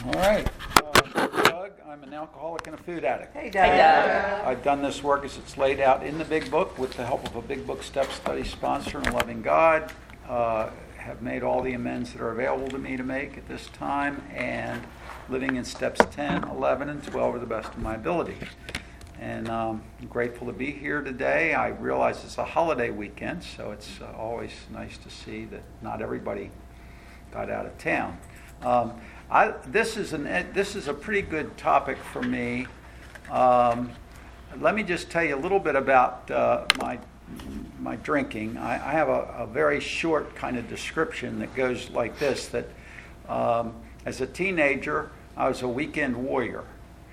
All right. I'm Doug. I'm an alcoholic and a food addict. Hey, Doug. Hey, Doug. I've done this work as it's laid out in the Big Book with the help of a Big Book Step Study sponsor and a loving God. Have made all the amends that are available to me to make at this time, and living in steps 10, 11, and 12 to the best of my ability. And I'm grateful to be here today. I realize it's a holiday weekend, so it's always nice to see that not everybody got out of town. This is a pretty good topic for me. Let me just tell you a little bit about my drinking. I have a very short kind of description that goes like this, that as a teenager, I was a weekend warrior.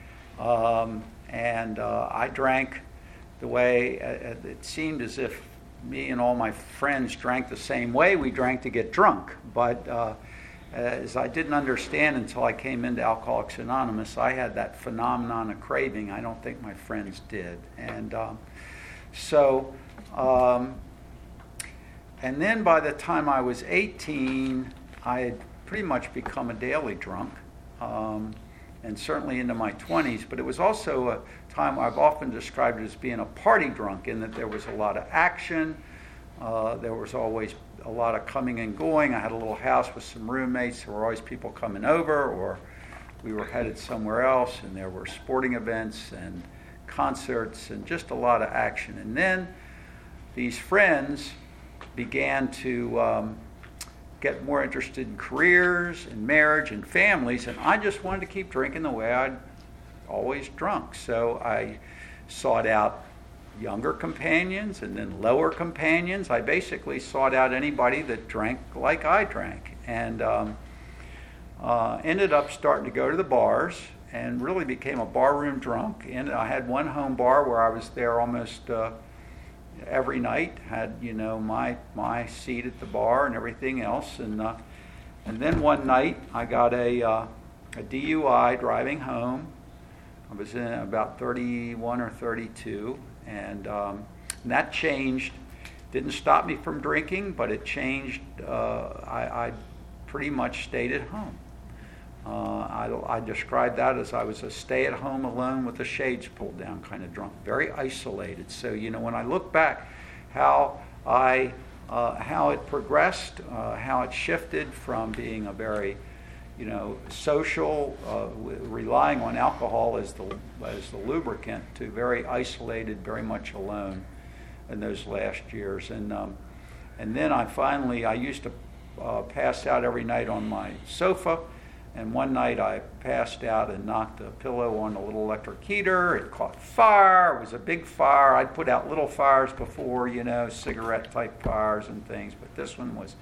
And I drank the way it seemed as if me and all my friends drank the same way. We drank to get drunk. But as I didn't understand until I came into Alcoholics Anonymous, I had that phenomenon of craving. I don't think my friends did. And and then by the time I was 18, I had pretty much become a daily drunk. And certainly into my 20s, but it was also a time I've often described it as being a party drunk, in that there was a lot of action, there was always a lot of coming and going. I had a little house with some roommates. There were always people coming over, or we were headed somewhere else, and there were sporting events and concerts and just a lot of action. And then these friends began to get more interested in careers and marriage and families, and I just wanted to keep drinking the way I'd always drunk. So I sought out younger companions and then lower companions. I basically sought out anybody that drank like I drank, and ended up starting to go to the bars and really became a barroom drunk. And I had one home bar where I was there almost every night, had my seat at the bar and everything else, and then one night I got a DUI driving home. I was in about 31 or 32, and that changed. Didn't stop me from drinking, but it changed. I pretty much stayed at home. I describe that as I was a stay-at-home alone with the shades pulled down kind of drunk, very isolated. So when I look back, how it progressed, how it shifted from being a very social, relying on alcohol as the lubricant, to very isolated, very much alone in those last years. And then I used to pass out every night on my sofa. And one night I passed out and knocked a pillow on a little electric heater. It caught fire. It was a big fire. I'd put out little fires before, cigarette-type fires and things. But this one was,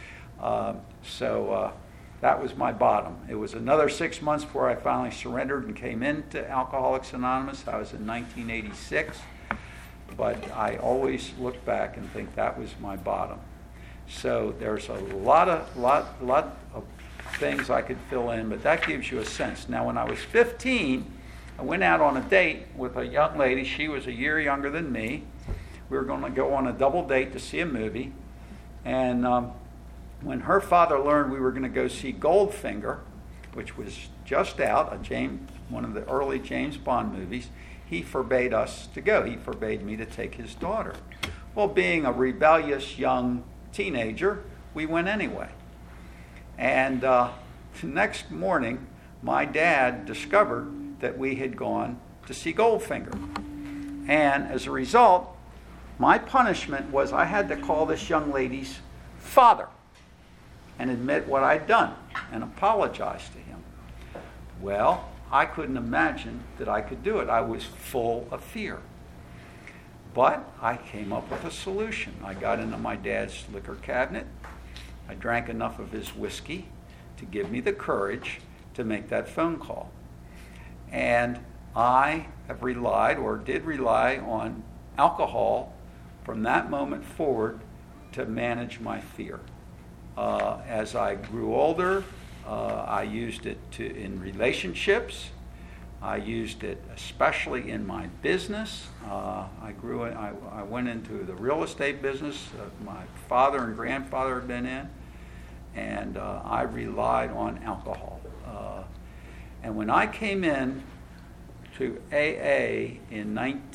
that was my bottom. It was another 6 months before I finally surrendered and came into Alcoholics Anonymous. I was in 1986. But I always look back and think that was my bottom. So there's a lot of things I could fill in, but that gives you a sense. Now, when I was 15, I went out on a date with a young lady. She was a year younger than me. We were going to go on a double date to see a movie, and when her father learned we were going to go see Goldfinger, which was just out, one of the early James Bond movies, he forbade us to go. He forbade me to take his daughter. Well, being a rebellious young teenager, we went anyway. And the next morning, my dad discovered that we had gone to see Goldfinger. And as a result, my punishment was I had to call this young lady's father and admit what I'd done and apologize to him. Well, I couldn't imagine that I could do it. I was full of fear. But I came up with a solution. I got into my dad's liquor cabinet. I drank enough of his whiskey to give me the courage to make that phone call. And I have relied, or did rely, on alcohol from that moment forward to manage my fear. As I grew older, I used it in relationships. I used it especially in my business. I went into the real estate business my father and grandfather had been in, and I relied on alcohol. And when I came in to AA in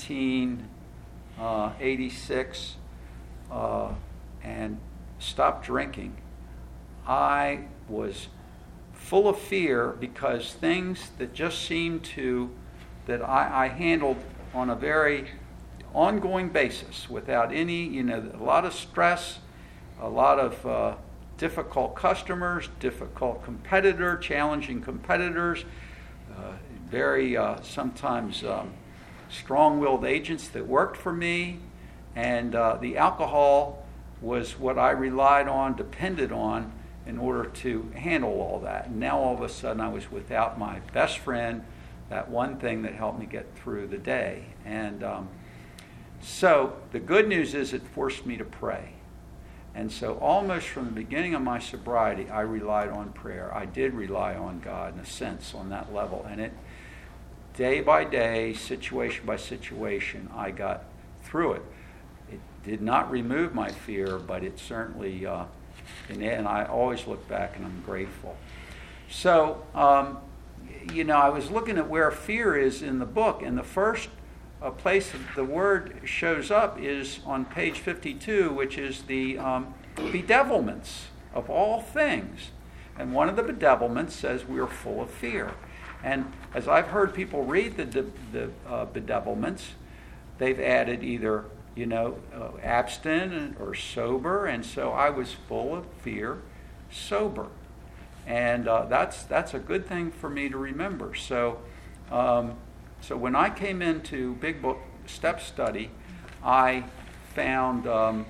1986 and stopped drinking, I was full of fear because things that just seemed that I handled on a very ongoing basis without any, a lot of stress, a lot of difficult customers, difficult challenging competitors, very sometimes strong-willed agents that worked for me, and the alcohol was what I relied on, depended on, in order to handle all that. And now all of a sudden I was without my best friend, that one thing that helped me get through the day. And so the good news is it forced me to pray. And so almost from the beginning of my sobriety, I relied on prayer. I did rely on God in a sense on that level. And it, day by day, situation by situation, I got through it. It did not remove my fear, but it certainly, and I always look back and I'm grateful. So, I was looking at where fear is in the book, and the first place that the word shows up is on page 52, which is the bedevilments of all things. And one of the bedevilments says we are full of fear. And as I've heard people read the bedevilments, they've added either abstinent or sober, and so I was full of fear, sober, and that's a good thing for me to remember. So when I came into Big Book Step Study, I found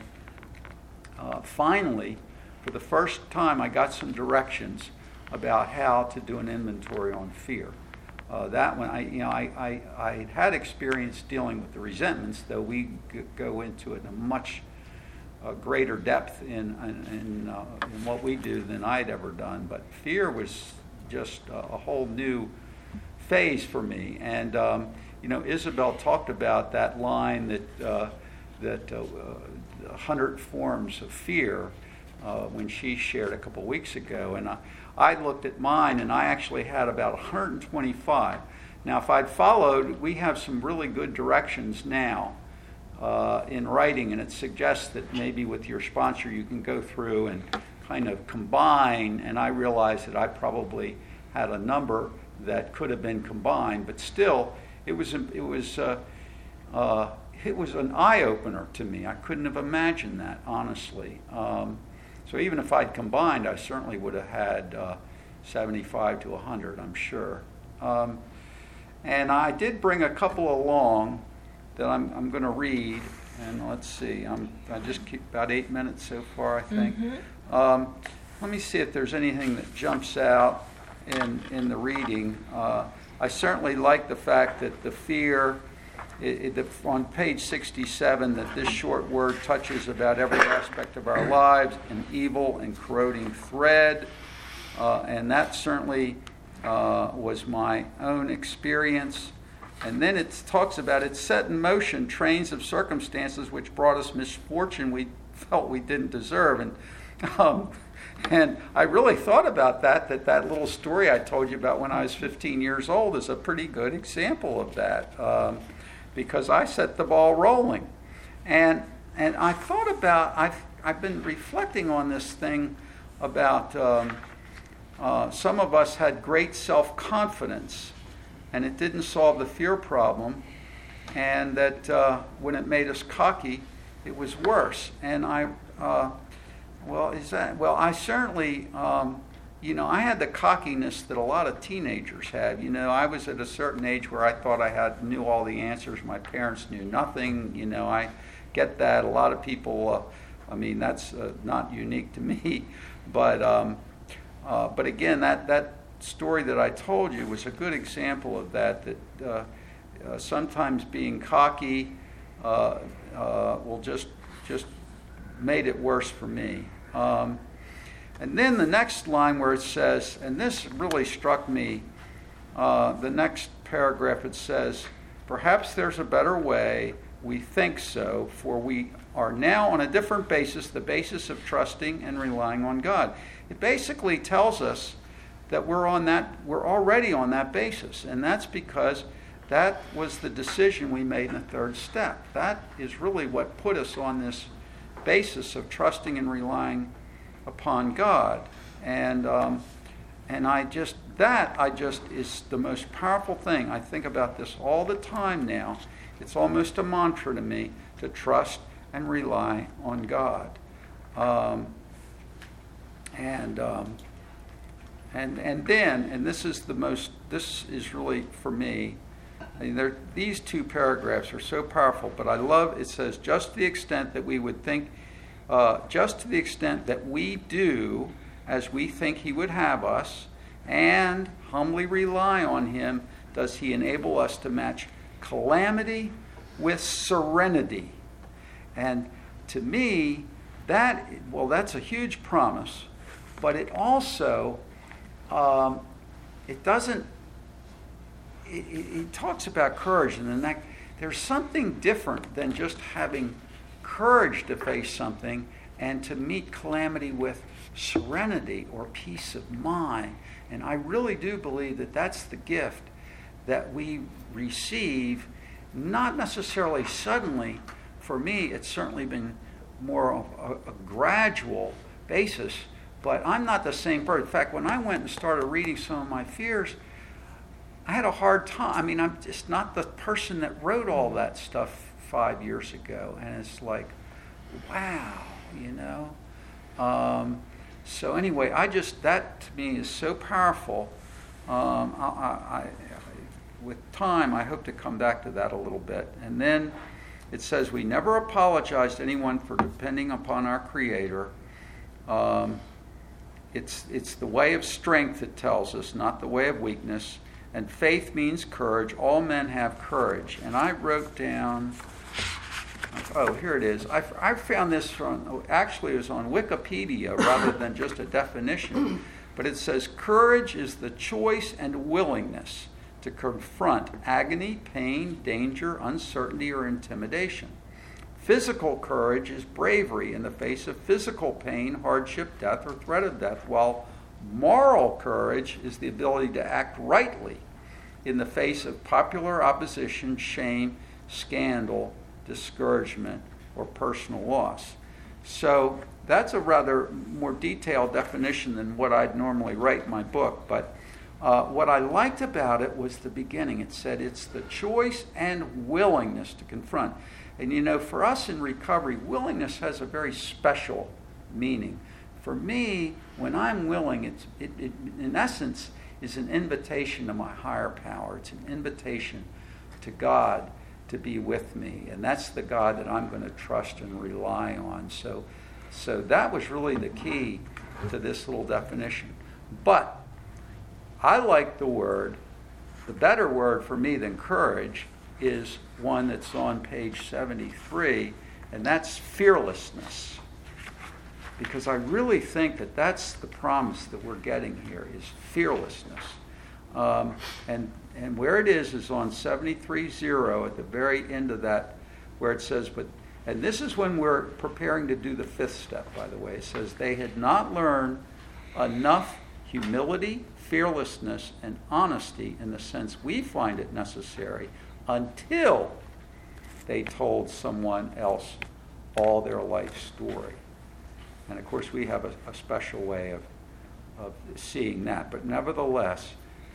finally, for the first time, I got some directions about how to do an inventory on fear. That one, I had experience dealing with the resentments, though we go into it in a much greater depth in what we do than I'd ever done. But fear was just a whole new phase for me. And Isabel talked about that line that 100 forms of fear when she shared a couple weeks ago, and I looked at mine, and I actually had about 125. Now, if I'd followed, we have some really good directions now in writing, and it suggests that maybe with your sponsor you can go through and kind of combine, and I realized that I probably had a number that could have been combined, but still, it was an eye-opener to me. I couldn't have imagined that, honestly. So even if I'd combined, I certainly would have had 75 to 100, I'm sure. And I did bring a couple along that I'm going to read. And let's see, I just keep about 8 minutes so far, I think. Mm-hmm. Let me see if there's anything that jumps out in the reading. I certainly like the fact that the fear, on page 67, that this short word touches about every aspect of our lives, an evil and corroding thread, and that certainly was my own experience. And then it talks about it set in motion trains of circumstances which brought us misfortune we felt we didn't deserve. And I really thought about that little story I told you about when I was 15 years old is a pretty good example of that. Because I set the ball rolling. And I thought about, I've been reflecting on this thing about some of us had great self-confidence, and it didn't solve the fear problem, and that when it made us cocky, it was worse. And I certainly, I had the cockiness that a lot of teenagers have. I was at a certain age where I thought I knew all the answers. My parents knew nothing. I get that. A lot of people, that's not unique to me. But again, that story that I told you was a good example of that sometimes being cocky will just made it worse for me. And then the next line where it says, and this really struck me, the next paragraph it says, perhaps there's a better way, we think so, for we are now on a different basis, the basis of trusting and relying on God. It basically tells us that we're already on that basis. And that's because that was the decision we made in the third step. That is really what put us on this basis of trusting and relying upon God. And I just is the most powerful thing. I think about this all the time now. It's almost a mantra to me to trust and rely on God. And this is really for me. I mean, these two paragraphs are so powerful, but I love it says, just to the extent that we would think, just to the extent that we do as we think he would have us, and humbly rely on him, does he enable us to match calamity with serenity. And to me, that's a huge promise, but it also, it talks about courage, and then there's something different than just having courage to face something and to meet calamity with serenity or peace of mind. And I really do believe that that's the gift that we receive, not necessarily suddenly. For me, it's certainly been more of a gradual basis, but I'm not the same person. In fact, when I went and started reading some of my fears, I had a hard time. I mean, I'm just not the person that wrote all that stuff 5 years ago. And it's like, wow, So anyway, that to me is so powerful. With time, I hope to come back to that a little bit. And then it says, we never apologize to anyone for depending upon our Creator. It's the way of strength, it tells us, not the way of weakness. And faith means courage. All men have courage. And I wrote down, here it is. I found this actually it was on Wikipedia rather than just a definition. But it says, courage is the choice and willingness to confront agony, pain, danger, uncertainty, or intimidation. Physical courage is bravery in the face of physical pain, hardship, death, or threat of death, while moral courage is the ability to act rightly in the face of popular opposition, shame, scandal, discouragement, or personal loss. So that's a rather more detailed definition than what I'd normally write in my book, but what I liked about it was the beginning. It said it's the choice and willingness to confront. And for us in recovery, willingness has a very special meaning. For me, when I'm willing, it in essence is an invitation to my higher power. It's an invitation to God to be with me. And that's the God that I'm going to trust and rely on. So that was really the key to this little definition. But I like the better word for me than courage is one that's on page 73, and that's fearlessness. Because I really think that that's the promise that we're getting here, is fearlessness. And where it is on 73:0 at the very end of that, where it says, and this is when we're preparing to do the fifth step, by the way. It says, they had not learned enough humility, fearlessness, and honesty in the sense we find it necessary until they told someone else all their life story. And of course, we have a special way of seeing that. But nevertheless,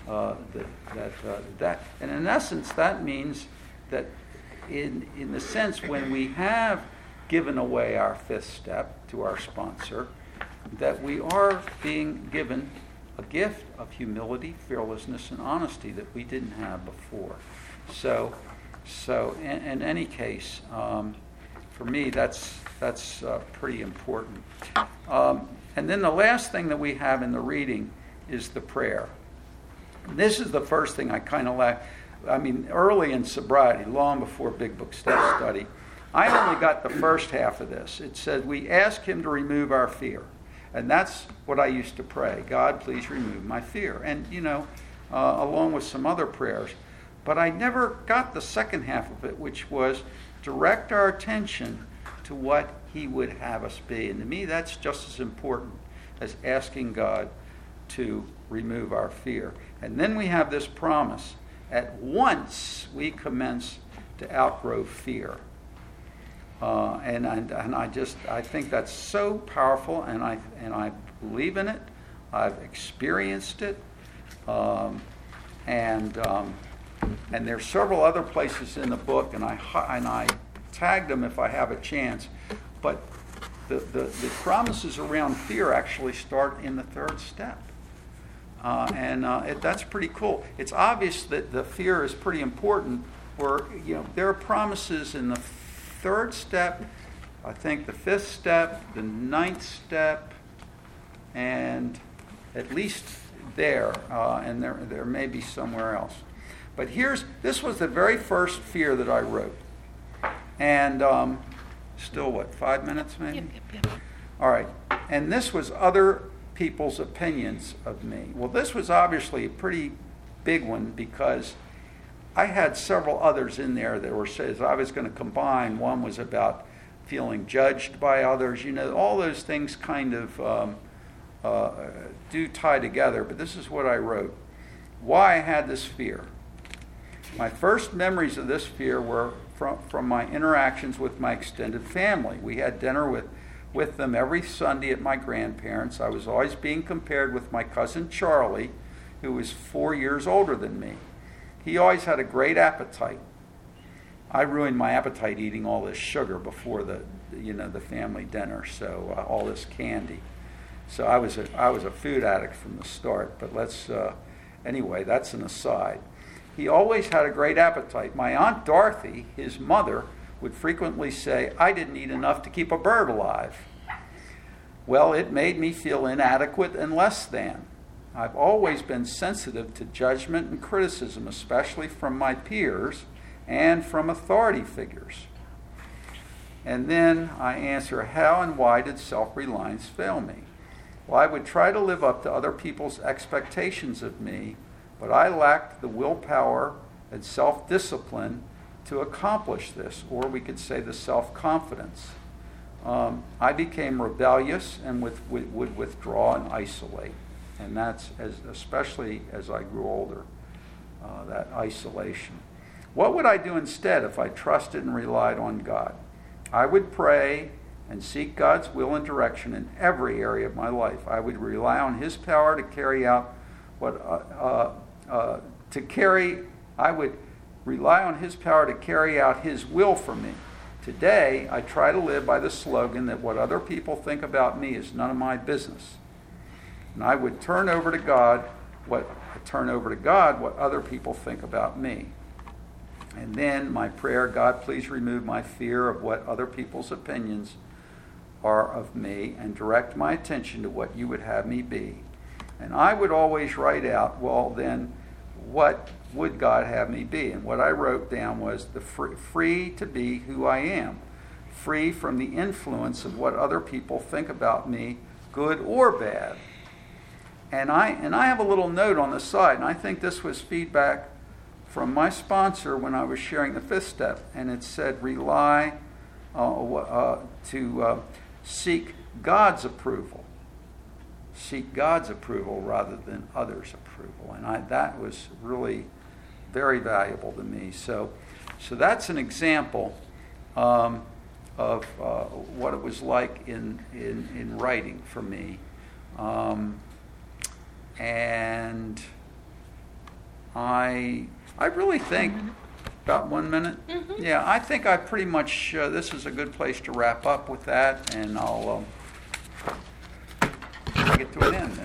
that and in essence, that means that in the sense when we have given away our fifth step to our sponsor, that we are being given a gift of humility, fearlessness, and honesty that we didn't have before. So in any case, for me, that's pretty important. And then the last thing that we have in the reading is the prayer. This is the first thing I kind of like. I mean, early in sobriety, long before Big Book Step Study, I only got the first half of this. It said, we ask him to remove our fear. And that's what I used to pray. God, please remove my fear. And, along with some other prayers. But I never got the second half of it, which was direct our attention to what he would have us be. And to me, that's just as important as asking God to remove our fear. And then we have this promise: at once we commence to outgrow fear. And I think that's so powerful, and I believe in it. I've experienced it, and there's several other places in the book, and I tagged them if I have a chance. But the promises around fear actually start in the third step, that's pretty cool. It's obvious that the fear is pretty important. Where there are promises in the third step, I think the fifth step, the ninth step, and at least there, and there may be somewhere else. But this was the very first fear that I wrote. And still 5 minutes maybe? Yep. All right. And this was other people's opinions of me. Well, this was obviously a pretty big one because I had several others in there that were says I was going to combine. One was about feeling judged by others. All those things kind of do tie together. But this is what I wrote. Why I had this fear. My first memories of this fear were from my interactions with my extended family. We had dinner with them every Sunday at my grandparents'. I was always being compared with my cousin Charlie, who was 4 years older than me. He always had a great appetite. I ruined my appetite eating all this sugar before the family dinner, so all this candy. So I was a food addict from the start. But anyway, that's an aside. He always had a great appetite. My Aunt Dorothy, his mother, would frequently say, "I didn't eat enough to keep a bird alive." Well, it made me feel inadequate and less than. I've always been sensitive to judgment and criticism, especially from my peers and from authority figures. And then I answer, how and why did self-reliance fail me? Well, I would try to live up to other people's expectations of me, but I lacked the willpower and self-discipline to accomplish this, or we could say the self-confidence. I became rebellious and would withdraw and isolate. And that's especially as I grew older, that isolation. What would I do instead if I trusted and relied on God? I would pray and seek God's will and direction in every area of my life. I would rely on His power to carry out I would rely on His power to carry out His will for me. Today, I try to live by the slogan that what other people think about me is none of my business. And I would turn over to God what other people think about me. And then my prayer, God, please remove my fear of what other people's opinions are of me and direct my attention to what you would have me be. And I would always write out, well, then, what would God have me be? And what I wrote down was the free to be who I am, free from the influence of what other people think about me, good or bad. And I have a little note on the side, and I think this was feedback from my sponsor when I was sharing the fifth step, and it said rely to seek God's approval. Seek God's approval rather than others' approval. And that was really very valuable to me. So that's an example of what it was like in writing for me. And I really think about 1 minute. Mm-hmm. Yeah, I think I pretty much, this is a good place to wrap up with that, and I'll get to an end.